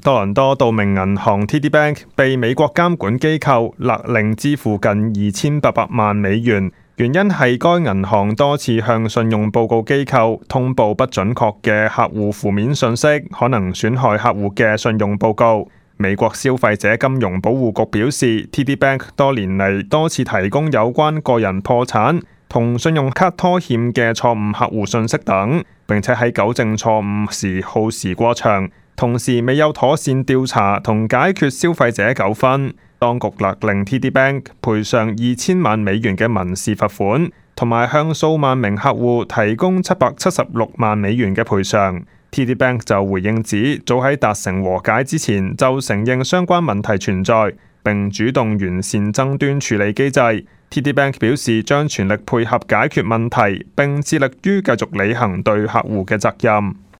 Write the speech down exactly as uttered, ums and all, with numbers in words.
多倫多道明銀行 T D Bank 被美國監管機構勒令支付近二千八百萬美元，原因係該銀行多次向信用報告機構通報不準確嘅客戶負面信息，可能損害客戶嘅信用報告。美國消費者金融保護局表示 ，T D Bank 多年嚟多次提供有關個人破產同信用卡拖欠嘅錯誤客戶信息等，並且喺糾正錯誤時耗時過長，同時未有妥善調查同解決消費者糾紛。當局勒令 T D Bank 賠償二千萬美元嘅民事罰款，同埋向數萬名客戶提供七百七十六萬美元嘅賠償。T D Bank 就回應指，早喺達成和解之前就承認相關問題存在，並主動完善爭端處理機制。T D Bank 表示將全力配合解決問題，並致力於繼續履行對客戶嘅責任。